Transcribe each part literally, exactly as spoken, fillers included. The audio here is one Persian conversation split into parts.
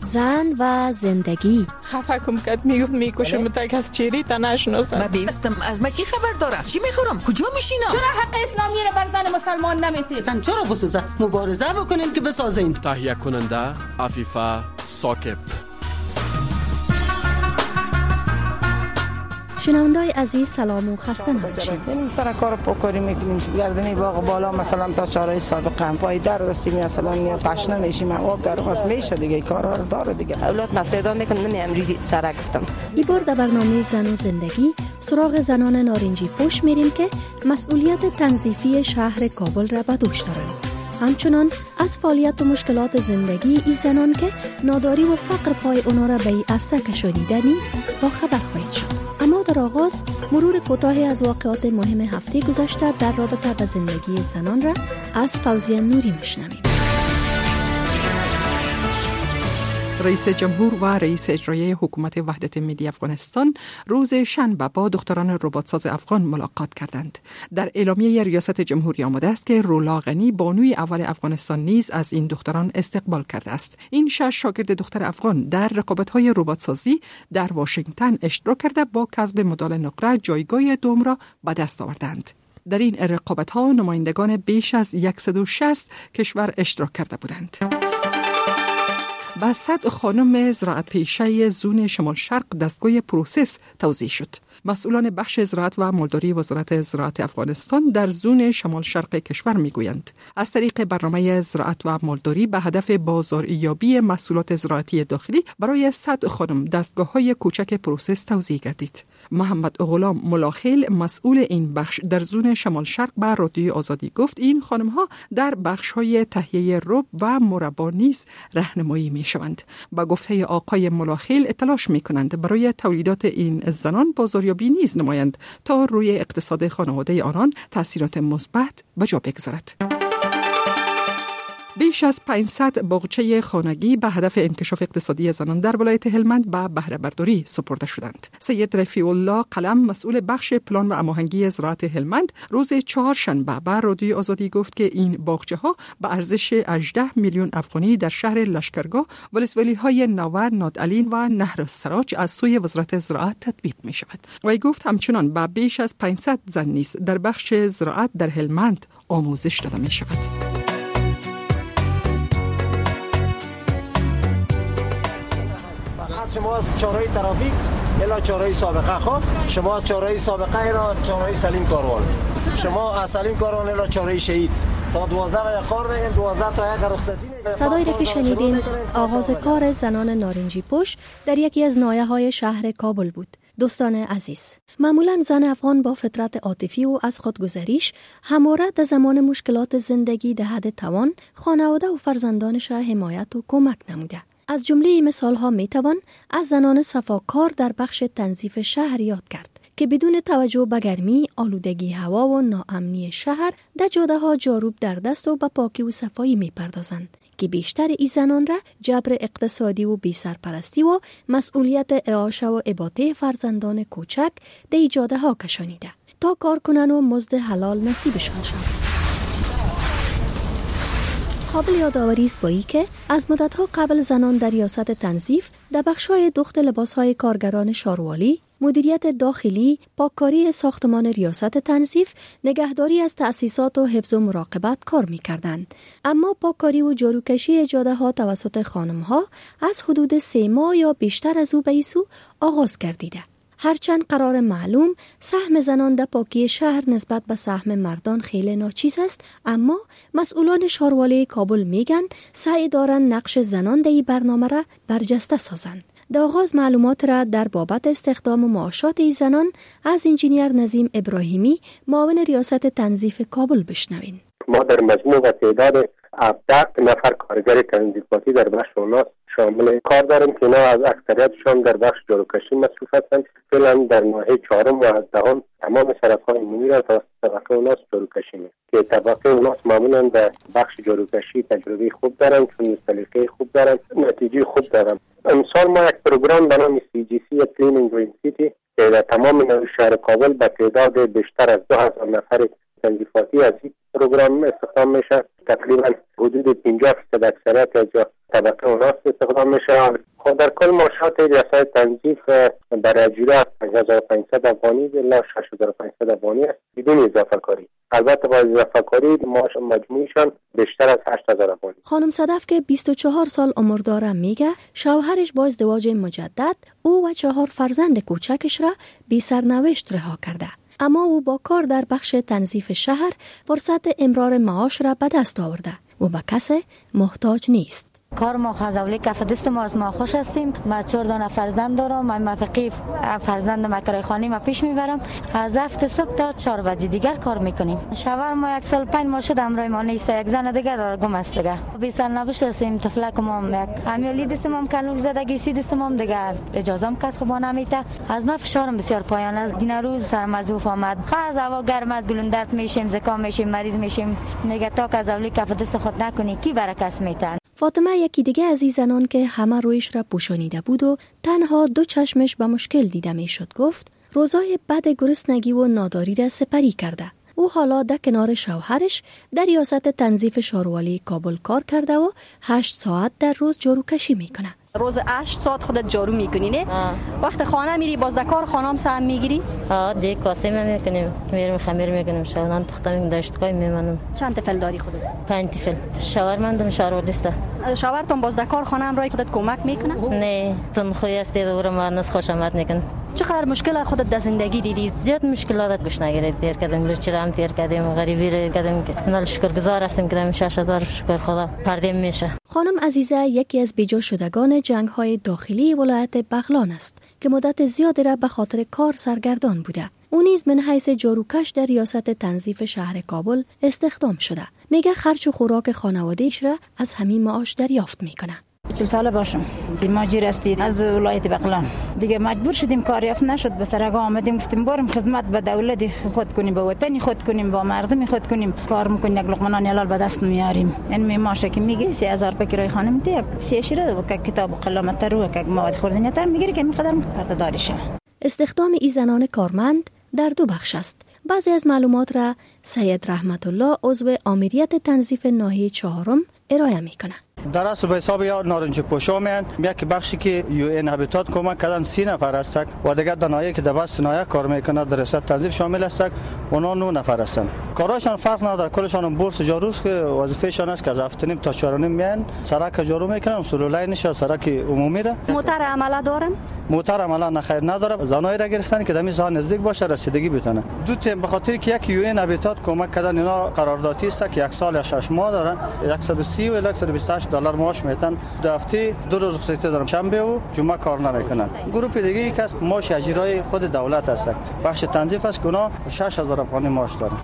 زن و زندگی. خفه کم کد میگفت میکشم تا کس چیری تا نشناسم. من بیستم از ما کی خبر داره؟ چی میخورم؟ کجا میشینم؟ چرا حق اسلامی رو بر زن مسلمان نمیتید؟ زن چرا بسوزه؟ مبارزه بکنین که بسازین. تهیه کننده عفیفه ثاقب. شنوندای عزیز سلام و خسته نباشید. این سر کار پاکاری میکنیم گردنی باغ بالا مثلا تا چهارای سابقه هم پای در رسیم مثلا نیا تشنه میشیم آب گرم است میشه دیگه کارا رو داره دیگه. اولاد نصیدا میکنن نمیامری سر گفتم. این بار در برنامه زن و زندگی سراغ زنان نارنجی پوش میریم که مسئولیت تنظیفی شهر کابل را به دوش دارند. همچنان از فعالیت و مشکلات زندگی این زنان که ناداری و فقر پای اونا را به این عرصه کشانیده نیست با خبر خواهید شد. اما در آغاز مرور کوتاهی از واقعات مهم هفته گذشته در رابطه با زندگی زنان را از فوزیه نوری میشنویم. رئیس جمهور و رئیس اجرایی حکومت وحدت ملی افغانستان روز شنبه با دختران رباتساز افغان ملاقات کردند. در اعلامیه ریاست جمهوری آمده است که رولا غنی بانوی اول افغانستان نیز از این دختران استقبال کرده است. این شش شاگرد دختر افغان در رقابت‌های رباتسازی در واشنگتن اشتراک کرده با کسب مدال نقره جایگاه دوم را به دست آوردند. در این رقابت‌ها نمایندگان بیش از صد و شصت کشور اشتراک کرده بودند. با صد خانم زراعت پیشه زون شمال شرق دستگاه پروسس توزیع شد. مسئولان بخش زراعت و مالداری وزارت زراعت افغانستان در زون شمال شرق کشور میگویند از طریق برنامه زراعت و مالداری به هدف بازاریابی محصولات زراعتی داخلی برای صد خانم دستگاه‌های کوچک پروسس توزیع گردید. محمد غلام ملاخیل مسئول این بخش در زون شمال شرق به رادیوی آزادی گفت این خانم‌ها در بخش‌های تهیه رب و مربا نیز راهنمایی می‌شوند. با گفته آقای ملاخیل تلاش می‌کنند برای تولیدات این زنان بازاریابی نیز نمایند تا روی اقتصاد خانواده آنان تأثیرات مثبت به جا بگذارد. بیش از پانصد باغچه خانگی به هدف انکشاف اقتصادی زنان در ولایت هلمند به بهره برداری سپرده شدند. سید رفیع الله قلم مسئول بخش پلان و هماهنگی زراعت هلمند روز چهارشنبه به رادیوی آزادی گفت که این باغچه ها به ارزش هجده میلیون افغانی در شهر لشکرگاه، ولسوالی های نوه، نادعلین و نهر سراج از سوی وزارت زراعت تطبیق می شود. و گفت همچنان به بیش از پانصد زن نیز در بخش زراعت در هلمند آموزش داده می شود. شما از چهارراه ترافیک الی چهارراه سابقه، خب شما از چهارراه سابقه الی چهارراه سلیم کاروان، شما از سلیم کاروان الی چهارراه شهید تا دوازده و کار میگن دوازده تا یک رخصتی میگن. صدایی را که شنیدیم آغاز کار زنان نارنجی پوش در یکی از ناحیه‌های شهر کابل بود. دوستان عزیز، معمولاً زن افغان با فطرت عاطفی و از خودگذریش همواره در زمان مشکلات زندگی در حد توان خانواده و فرزندانش حمایت و کمک نموده. از جمله مثال ها می توان از زنان صفاکار در بخش تنظیف شهر یاد کرد که بدون توجه به گرمی، آلودگی هوا و ناامنی شهر در جاده ها جاروب در دست و به پاکی و صفایی می پردازند که بیشتر این زنان را جبر اقتصادی و بی سرپرستی و مسئولیت اعاشه و اباطه فرزندان کوچک در جاده ها کشانیده تا کار کنن و مزد حلال نصیبشان شد. قابل یادآوری است با اینکه از مدت‌ها قبل زنان در ریاست تنظیف در بخش‌های دوخت لباس‌های کارگران شاروالی، مدیریت داخلی، پاککاری ساختمان ریاست تنظیف، نگهداری از تأسیسات و حفظ و مراقبت کار می‌کردند. اما پاککاری و جاروکشی جاده‌ها توسط خانم‌ها از حدود سه ماه یا بیشتر از او به ایسو آغاز گردیده. هرچند قرار معلوم سهم زنان در پاکی شهر نسبت به سهم مردان خیلی ناچیز است، اما مسئولان شاروالی کابل میگن سعی دارن نقش زنان در این برنامه را برجسته سازند. در آغاز معلومات را در بابت استخدام و معاشات این زنان از انجینیر نظیم ابراهیمی معاون ریاست تنظیف کابل بشنوین. ما در مجموع و تعداد هفده نفر کارگر تنظیفاتی در بخش اوناس شامل کار داریم که اینا از اکثریتشان در بخش جاروکشی مصروف هستند. فعلا در ناحیه چهارم و هزدهم تمام سرک‌های عمومی را تا طبقه اوناس جاروکشی می‌کنند که طبقه اوناس معمولا در بخش جاروکشی تجربه خوب دارند، چون سلیقه خوب دارند، نتیجه خوب دارند. امسال ما یک پروگرام به نام سی جی سی کلینینگ گرین سیتی که در تمام شهر کابل به تعداد بیشتر از دو هزار نفر تنظیفاتی از این پروگرام استخدام میشه. تقریبا حدود پنجاه درصد اکثریت از طبقه اوناس استخدام میشه. خب در کل معاشات ریاست تنظیف برای اجوره از پنج هزار و پانصد افغانی الی شش هزار و پانصد افغانی است بدون اضافه کاری. البته با اضافه کاری معاش مجموعشان بیشتر از هشت هزار افغانی. خانم صدف که بیست و چهار سال عمر داره میگه شوهرش با ازدواج مجدد او و چهار فرزند کوچکش را بی سرنوشت رها کرده. اما او با کار در بخش تنظیف شهر فرصت امرار معاش را به دست آورده و به کسی محتاج نیست. کار ما خزولی کف دست ما از ما خوش هستیم. ما چهار دانه فرزند دارم. من موفقی فرزند ما کرای خانه ما پیش میبرم. از هفت صبح تا چهار بجه دیگر کار میکنیم. شوهر ما یک سال پنج ماه شد امروز ما نیست. یک زن دیگر را گم است دیگه. بیست سال نباشه هستیم. طفلک ما یک امیالی دستم هم کنوک زدگی سی دستم هم دیگه اجازه هم کس خوبا نمیته. از ما فشارم بسیار پایان است. این روز سرم از اوف آمد. خاص هوا گرم از گلون درد میشیم، زکام میشیم، مریض میشیم. میگه تا خزولی کف دست خود نکنی کی برکت میتن. فاطمه یکی دیگه از این زنان که همه رویش را پوشانیده بود و تنها دو چشمش به مشکل دیده می شد گفت روزای بد گرسنگی و ناداری را سپری کرده. او حالا در کنار شوهرش در ریاست تنظیف شاروالی کابل کار کرده و هشت ساعت در روز جارو کشی میکنه. روز هشت ساعت خودت جارو میکنی نه؟ وقت خانه میری باز دکار خانه هم سهم میگیری؟ آه دیگه کاسه میکنیم، میرم خمیر میکنیم، شوهران پختم داشتگاه میمانم. چند طفل داری خودت؟ پنج طفل. شوهر من دم شاروالیسته. شوهرتون باز دکار خانه هم رای خودت کمک میکنه؟ نه، تون خوی است و ما نس خوش آمد میکن. چقدر مشکل خودت در زندگی دیدی؟ زیاد مشکلات گوش نگیرید تیر کردیم، لچرام تیر کردیم، غریبی رو کردیم که نال شکرگزار هستیم که شش هزار شکر خدا پردیم میشه. خانم عزیزه یکی از بیجا شدگان جنگ‌های داخلی ولایت بغلان است که مدت زیادی را به خاطر کار سرگردان بوده. او نیز من حیث جاروکش در ریاست تنظیف شهر کابل استخدام شده. میگه خرج و خوراک خانواده‌اش را از همین معاش دریافت میکنه. چهل ساله باشم. مهاجر هستیم از ولایت بغلان. دیگه مجبور شدیم کاریافت نشد به سرگاه آمدیم گفتیم بریم خدمت به دولت خود کنیم، به وطن خود کنیم، با مردم خود کنیم، کار میکنیم، یک لقمه نان حلال به دست میاریم. این ماشه که میگه سه هزار روپیه کرایه خانه میده، یک سی شیره و کتاب و قلم تر و یک مواد خوردنی تر میگیره که میقدر پرده داریشه. استخدام این زنان کارمند در دو بخش است. بعضی از معلومات را سید رحمت الله عضو آمریت تنظیف ناحیه چهارم ارائه میکنه. در اصل به حساب یا نارنج پوشا میان یک بخشی که یو این هابیتات کمک کردن سی نفر است و دیگر دنایه که در بس نایه کار میکنه در ریاست تنظیف شامل است اونا نه نفر هستند. کاراشان فرق نداره، کلشان بورس جاروست که وظیفه‌شان است که از هفت نیم تا چهار نیم میان سرک جارو میکنن، سلولای نشه سرک عمومی را. موتر عمله دارن؟ موتر عملا نخیر نداره. زنای را گرفتن که دمی زان نزدیک باشه رسیدگی بتونه. دو تیم به خاطر که یک یو این هابیتات کمک کردن اینا قراردادی است که یک سال یا شش ماه دارن، صد و سی و صد و بیست و هشت دلار معاش میتن. دو هفته دو روز رخصتی دارن، شنبه و جمعه کار نمیکنن. گروه دیگه یک از معاش اجرای خود دولت است. بخش تنظیف است که اونا شش هزار افغانی معاش دارن.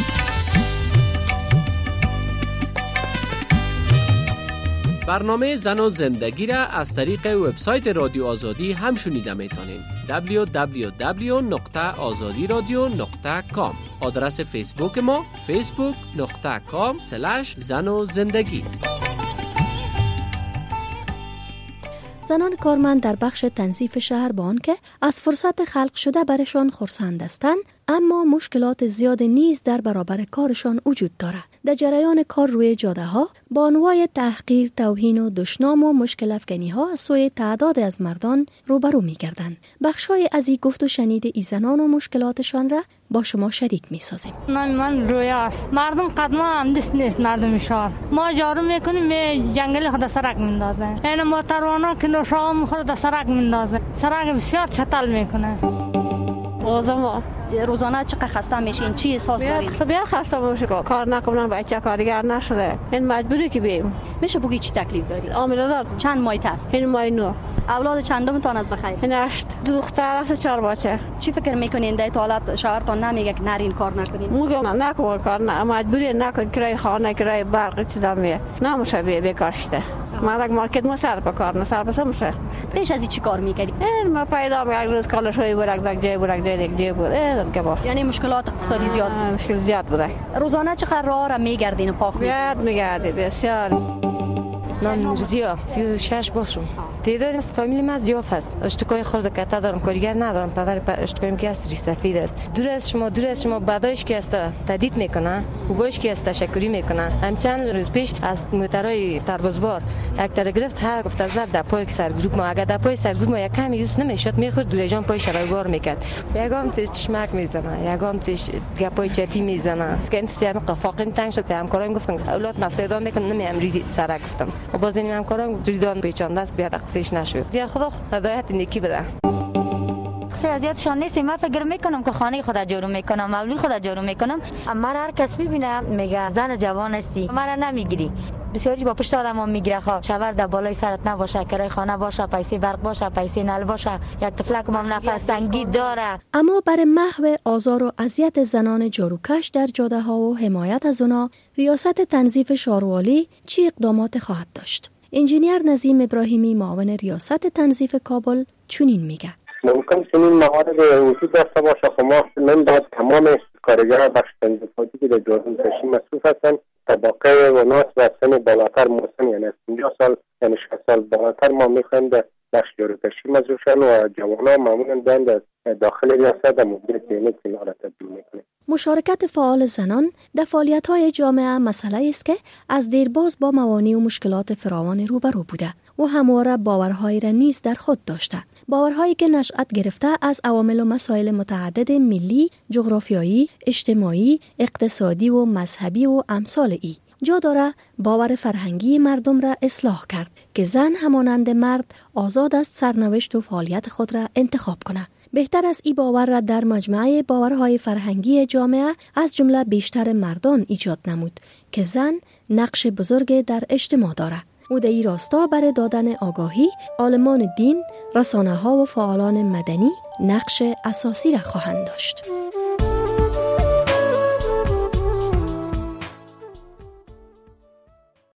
برنامه زن و زندگی را از طریق وبسایت رادیو آزادی هم شنیده میتونید. دبلیو دبلیو دبلیو نقطه آزادی رادیو نقطه کام. آدرس فیسبوک ما فیسبوک نقطه کام سلش زن و زندگی. زنان کارمند در بخش تنظیف شهر با آنکه از فرصت خلق شده برشان خرسند هستند، اما مشکلات زیاد نیز در برابر کارشان وجود دارد. در جریان کار روی جاده ها با انواع تحقیر، توهین و دشنام و مشکل افکنی ها از سوی تعداد از مردان روبرو می گردند. بخش های از این گفت و شنید ای زنان و مشکلاتشان را با شما شریک می سازیم. نام من رویا است. مردم قدما هم دست نیست مردم شهر. ما جارو میکنیم می جنگل خود سرک میندازه. این موتروانا که نوشام خود سرک میندازه. سرک بسیار چتل میکنه. آدم روزانه چقدر خسته میشین؟ چی احساس دارید؟ بیا خسته میشه کار نکنم، بچه کارگر نشده، این مجبوری که بیم. میشه بگی چی تکلیف دارید؟ عامله دار. چند مایت هست؟ این مای نو. اولاد چندمتان از بخیر؟ این هشت. دو دختر هست، چهار بچه. چی فکر میکنین در حالت شوهرتون نمیگه که نرین کار نکنین؟ میگم نکن کار نه، مجبوری نکن، کرایه خانه، کرایه برق چیزا میه. نمیشه بیا بیکاشته. مالک مارکت مسر به کار نسر بس میشه. پیش از این چی کار میکردی؟ ما پیدا می یک روز کالش های برک دک جای برک جای یک جای بود. یعنی مشکلات اقتصادی زیاد مشکل زیاد بوده. روزانه چقدر راه را میگردین و پاک میگردین؟ میگردی بسیار. نام میرزیا سی و شش باشم. تعداد از فامیل من زیاد است. اشتکای خرد کتا دارم، کارگر ندارم. پدر اشتکایم که است سفید است. دور از شما دور از شما بعدش که است تدید میکنه، خوبش که است تشکری میکنه. همچند روز پیش از موترای تربازبار یک تر گرفت ها گفت از در پای سرگروپ ما اگر در پای سرگروپ ما یک کمی یوز نمیشد میخورد دور جان پای شبگار میکرد. یگام تش چشمک میزنه، یگام تش گپای چتی میزنه. که انتظار قفاقیم تنگ شد. همکارام گفتن اولاد مسیدا میکنن نمیام ریدی سر گفتم. و باز این همکارام ریدان پیچانده است بیاد اقصیش نشد. یا خدا هدایت نیکی بده. اذیتشان نیستیم. من فکر میکنم که خانه خود جارو میکنم، مولی خود جارو میکنم. من هر کس میبینه میگه زن جوان هستی، من نمیگیری. بسیاری با پشت آدمو میگیره. خب شوهر در بالای سرت نباشه، کرای خانه باشه، پیسه برق باشه، پیسه نل باشه، یک طفلک هم نفس تنگی داره. اما برای محو آزار و اذیت زنان جاروکش در جاده ها و حمایت از اونا، ریاست تنظیف شاروالی چی اقدامات خواهد داشت؟ انجینیر نظیم ابراهیمی معاون ریاست تنظیف کابل چنین میگه: ممکن چنین موارد وجود داشته باشه، خب ما من باید تمام کارگران بخش تنظیفاتی که در جاروکشی مصروف هستند طبقه و ناس و سن بالاتر مسن، یعنی از پنجاه سال یعنی شصت سال بالاتر ما میخوایم در بخش جاروکشی مصروف شن و جوانان معمولا در داخل ریاست در مدیر کلینیک اینا را تدبیر میکنیم. مشارکت فعال زنان در فعالیت‌های جامعه مسئله است که از دیرباز با موانع و مشکلات فراوان روبرو بوده و همواره باورهایی را نیز در خود داشته. باورهایی که نشأت گرفته از عوامل و مسائل متعدد ملی، جغرافیایی، اجتماعی، اقتصادی و مذهبی و امثال ای. جا داره باور فرهنگی مردم را اصلاح کرد که زن همانند مرد آزاد است سرنوشت و فعالیت خود را انتخاب کنه. بهتر از این باور را در مجموعه باورهای فرهنگی جامعه از جمله بیشتر مردان ایجاد نمود که زن نقش بزرگ در اجتماع داره. و در این راستا برای دادن آگاهی، عالمان دین، رسانه ها و فعالان مدنی نقش اساسی را خواهند داشت.